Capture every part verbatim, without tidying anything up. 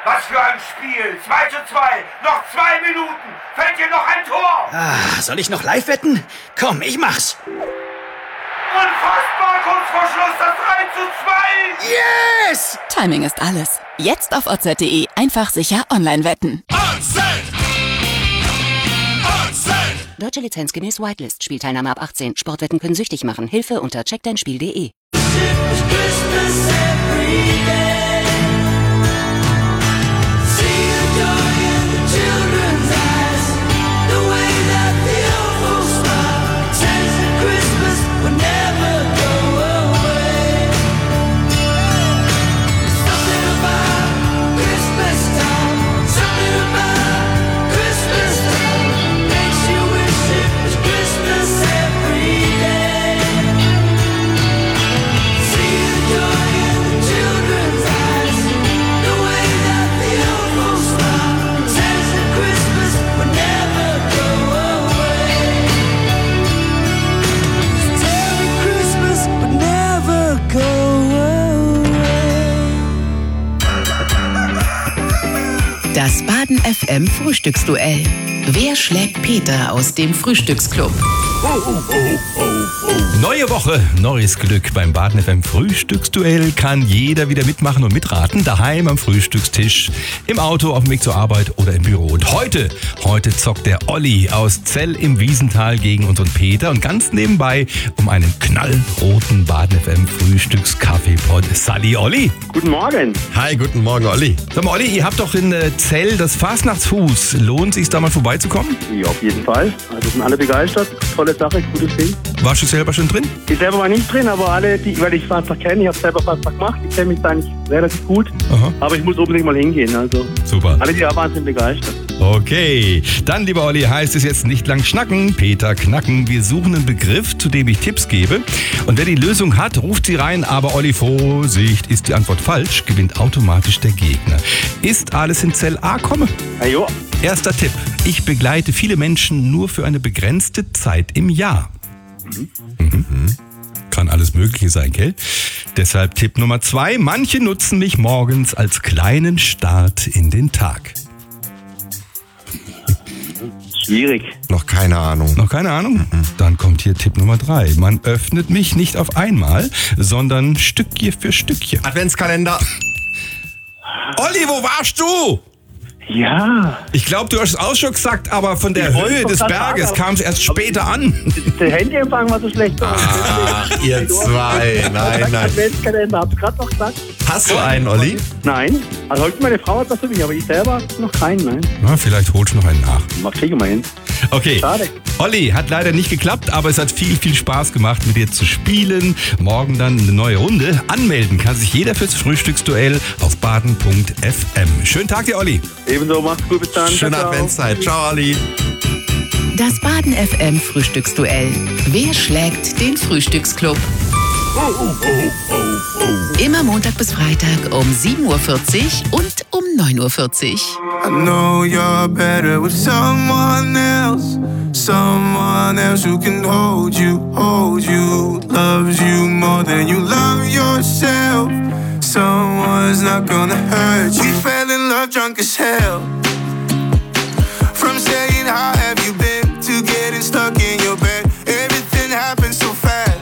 Was für ein Spiel. zwei zu zwei. Noch zwei Minuten. Fällt dir noch ein Tor? Ah, soll ich noch live wetten? Komm, ich mach's. Unfassbar, kurz vor Schluss das drei zu zwei. Yes! Timing ist alles. Jetzt auf O Z punkt de einfach sicher online wetten. O Z! O Z! Deutsche Lizenz gemäß Whitelist. Spielteilnahme ab achtzehn. Sportwetten können süchtig machen. Hilfe unter check dein spiel punkt de. Das Baden F M Frühstücksduell. Wer schlägt Peter aus dem Frühstücksclub? Oh, oh, oh, oh, oh. Neue Woche, neues Glück. Beim Baden F M Frühstücksduell kann jeder wieder mitmachen und mitraten. Daheim am Frühstückstisch, im Auto, auf dem Weg zur Arbeit oder im Büro. Und heute, heute zockt der Olli aus Zell im Wiesental gegen unseren Peter. Und ganz nebenbei um einen knallroten Baden F M Frühstückskaffeepot. Sally, Olli. Guten Morgen. Hi, guten Morgen, Olli. Sag mal, Olli, ihr habt doch in äh, Zell das Fastnachtsfuß. Lohnt sich da mal vorbeizukommen? Ja, auf jeden Fall. Also sind alle begeistert. Tolle Sache, gutes Ding. Warst du selber schon drin? Ich selber war nicht drin, aber alle, die, weil ich Fastnacht kenne, ich habe selber Fastnacht gemacht. Ich kenne mich da nicht relativ gut. Aha. Aber ich muss unbedingt mal hingehen. Also Super. alle, die da waren, sind begeistert. Okay, dann, lieber Olli, heißt es jetzt nicht lang schnacken, Peter knacken. Wir suchen einen Begriff, zu dem ich Tipps gebe. Und wer die Lösung hat, ruft sie rein. Aber Olli, Vorsicht, ist die Antwort falsch, gewinnt automatisch der Gegner. Ist alles in Zell A komme? Ja, jo. Erster Tipp. Ich begleite viele Menschen nur für eine begrenzte Zeit im Jahr. Mhm. Mhm. Kann alles Mögliche sein, gell? Deshalb Tipp Nummer zwei. Manche nutzen mich morgens als kleinen Start in den Tag. Schwierig. Noch keine Ahnung. Noch keine Ahnung? Mhm. Dann kommt hier Tipp Nummer drei. Man öffnet mich nicht auf einmal, sondern Stückchen für Stückchen. Adventskalender. Olli, wo warst du? Ja. Ich glaube, du hast es auch schon gesagt, aber von der Höhe des Berges kam es erst später an. Der Handyempfang war so schlecht. Ach, ihr zwei. Nein, nein. Adventskalender, hab's gerade noch gesagt. Hast du einen, Olli? Nein. Also heute meine Frau hat was für mich, aber ich selber noch keinen, nein. Na, vielleicht holst du noch einen nach. Mach kriegen wir hin. Okay. Schade. Olli, hat leider nicht geklappt, aber es hat viel, viel Spaß gemacht, mit dir zu spielen. Morgen dann eine neue Runde. Anmelden kann sich jeder fürs Frühstücksduell auf baden punkt f m. Schönen Tag dir, Olli. Ebenso, macht's gut, bis dann. Schöne Ciao, ciao. Adventszeit. Ciao, Olli. Das Baden F M Frühstücksduell. Wer schlägt den Frühstücksclub? Immer Montag bis Freitag um sieben Uhr vierzig und um neun Uhr vierzig. I know you're better with someone else. Someone else who can hold you, hold you. Loves you more than you love yourself. Someone's not gonna hurt you. We fell in love drunk as hell. From saying how have you been to getting stuck in your bed. Everything happened so fast.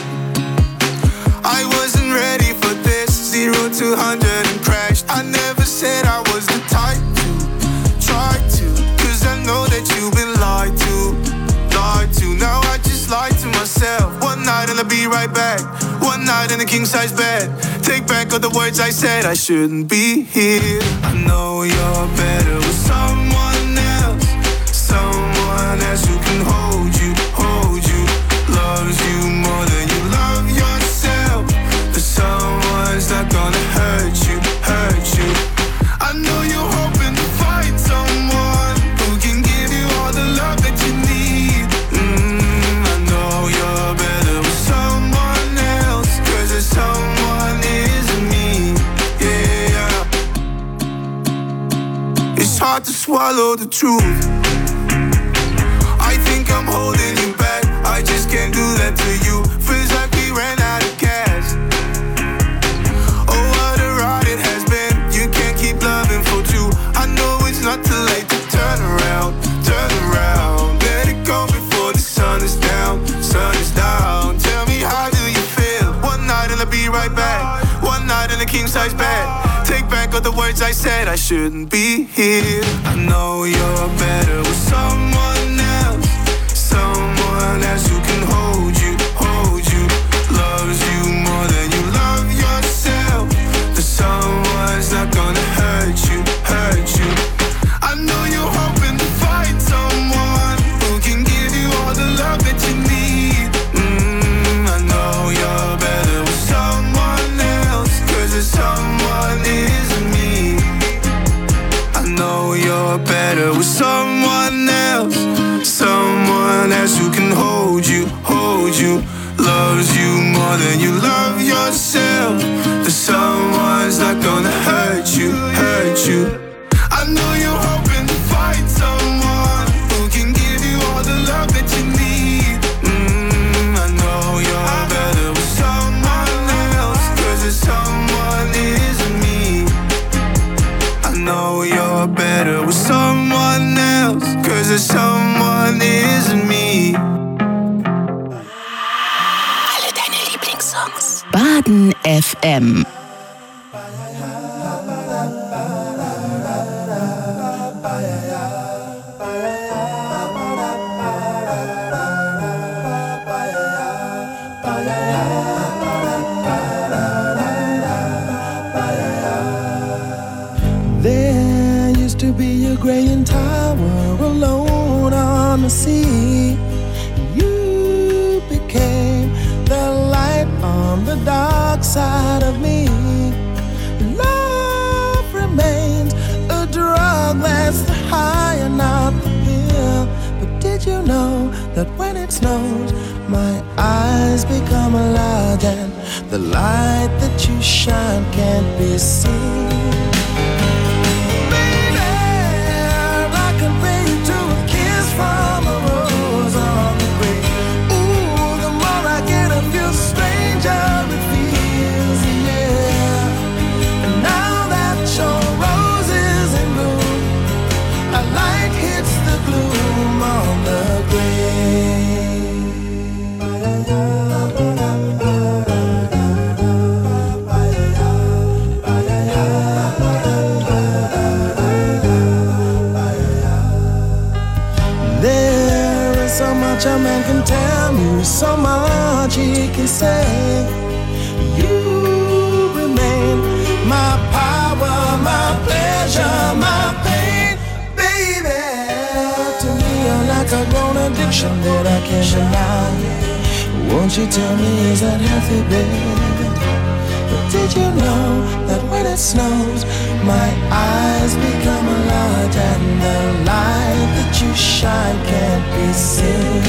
I wasn't ready for this. Zero to hundred and crashed. I never said I was the type to try to, cause I know that you've been lied to, lied to. Now I just lied to myself. One night and I'll be right back. One night in a king size bed. Take back all the words I said. I shouldn't be here. I know you're better with someone else. Someone else who can hold you, hold you. Loves you more than you love yourself. But someone's not gonna hurt you, hurt you. I know you're hoping to find someone who can give you all the love that you need. Mm, I know you're better with someone else, cause there's someone isn't me. Yeah. It's hard to swallow the truth. I think I'm holding you back. I just can't do that to you. Feels like we ran out of gas. Oh, what a ride it has been. You can't keep loving for words I said I shouldn't be here. I know you're better with someone else, someone else who can hold you, hold you, loves you more than you love yourself. The someone's not gonna hurt you, hurt you. I know you're hoping to find someone who can give you all the love that you need. Mm, I know you're better with someone else, 'cause the someone isn't me. I know you're better with someone else, someone else who can hold you, hold you, loves you more than you love yourself. The someone's not gonna hurt you, hurt you. I know you're hoping to find someone who can give you all the love that you need. Mm, I know you're better with someone else, 'cause the someone isn't me. I know you're better with someone else, 'cause the someone isn't me. Alle deine Lieblingssongs. Baden F M. There used to be a graying tower alone on the sea. You became the light on the dark side of me. Love remains a drug that's the high and not the pill. But did you know that when it snows, my eyes become alive and the light that you shine can't be seen? From a rose on the grave. Ooh, the more I get of you, stranger it feels, yeah. And now that your rose is in bloom, a light hits the gloom on the so much a man can tell me, so much he can say. You remain my power, my pleasure, my pain, baby. To me you're like a grown addiction that I can't deny. Won't you tell me, is that healthy, baby? But did you know that when it snows, my eyes become a light and the light that you shine can't be seen?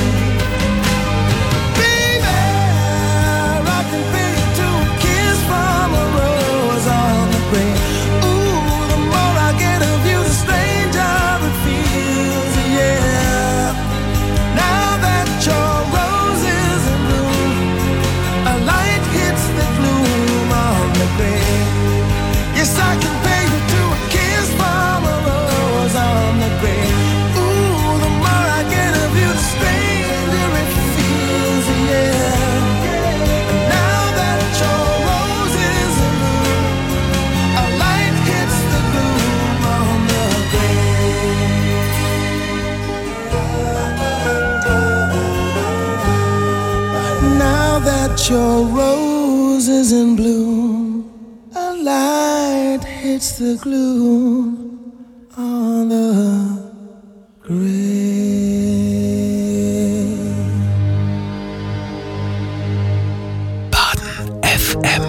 Baby, I can feel you to a kiss from a rose on the grave. Ooh, the more I get of you, the stranger it feels, yeah. Now that your rose is in bloom, a light hits the gloom on the grave. Yes, I can pay you to a kiss from a rose on the grave. Ooh, the more I get of you, the stranger it feels, yeah. And now that your rose is in bloom, a light hits the gloom on the grave. Now that your rose is in bloom, a light hits the gloom on the grave. Baden F M.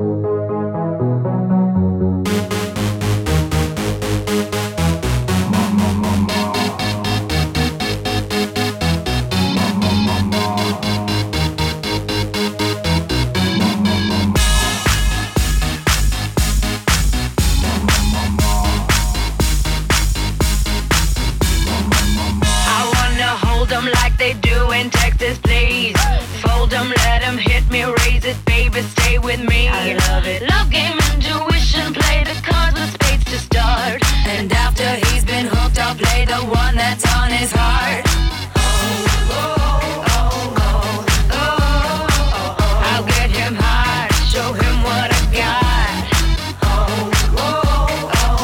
Stay with me. I love it. Love game, intuition, play the cards with spades to start. And after he's been hooked, I'll play the one that's on his heart. Oh, oh, oh, oh, oh, oh. I'll get him hard, show him what I got. Oh, oh, oh,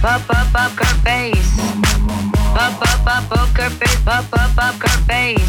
pop up poker face. Pop up pop poker face, pop up poker face.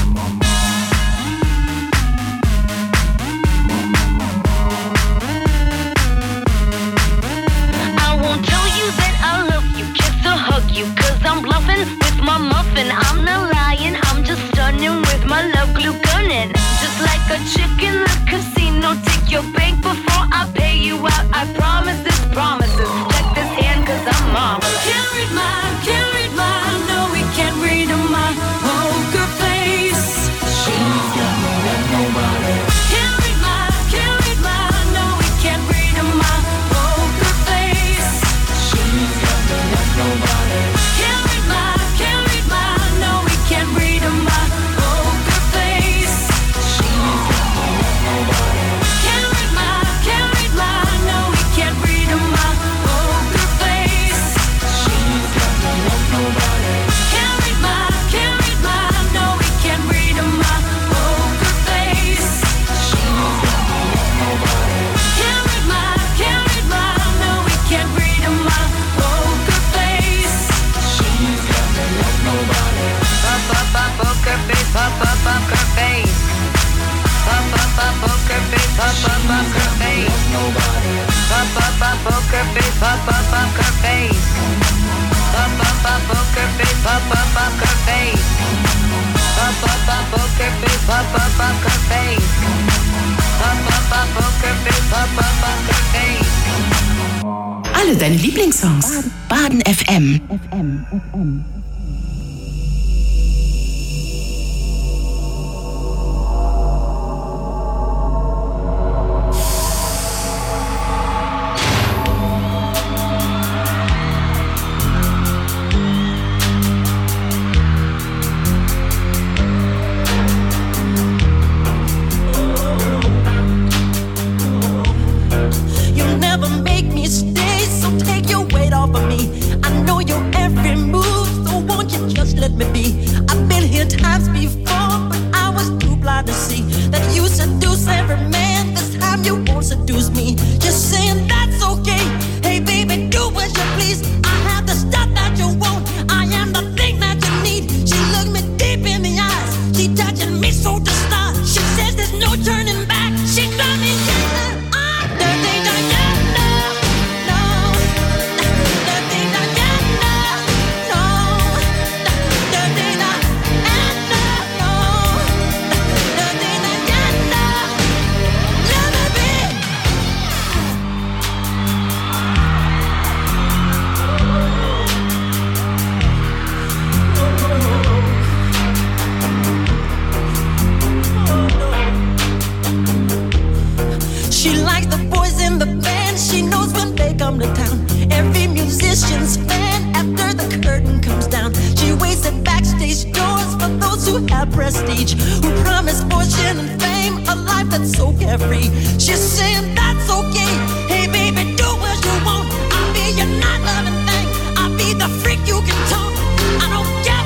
I won't tell you that I love you, kiss or hug you, cause I'm bluffing with my muffin. I'm not lying, I'm just stunning with my love glue gunning. Just like a chick in the casino, take your bank before I pay you out. I promise this promises. Check this hand cause I'm marvelous. Can't read mine, can't read mine. No, we can't read my poker face. She's got me like nobody. Can't read mine, can't read mine. No, we can't read my poker face. She's got me like nobody. Can't read mine, can't read mine. No, we can't read my poker face. She's got me like nobody. Can't read mine, can't read mine. No, we can't read my poker face. She's got me like nobody. Can't read mine, can't read mine. No, we can't read my poker face. She's got me like nobody. Can't read mine, can't read mine. No, we can't read my poker face. She's got me like nobody. Pop up pop poker face, pop up poker face. Pop up pop poker face, pop up poker face. Nobody. Pop up pop poker face, pop up poker face. Pop up pop poker face, pop up poker face. Pop up pop poker face, pop up poker face. Pop up pop poker face, pop up poker face. Alle deine Lieblingssongs. Baden F M. You'll never make me stay, so take your weight off of me. I know your every move, so won't you just let me be? I've been here times before, but I was too blind to see that you seduce every man. This time you won't seduce me. Just saying that's okay. Hey baby, do as you please. I have the stuff that you want. I am the thing that you need. She looked me deep in the eyes. She touching me so to start. She says there's no turning back. She got me yeah. She likes the boys in the band. She knows when they come to town. Every musician's fan after the curtain comes down. She waits at backstage doors for those who have prestige, who promise fortune and fame, a life that's so carefree. She's saying that's okay. Hey baby, do what you want. I'll be your night loving thing. I'll be the freak you can talk. I don't care.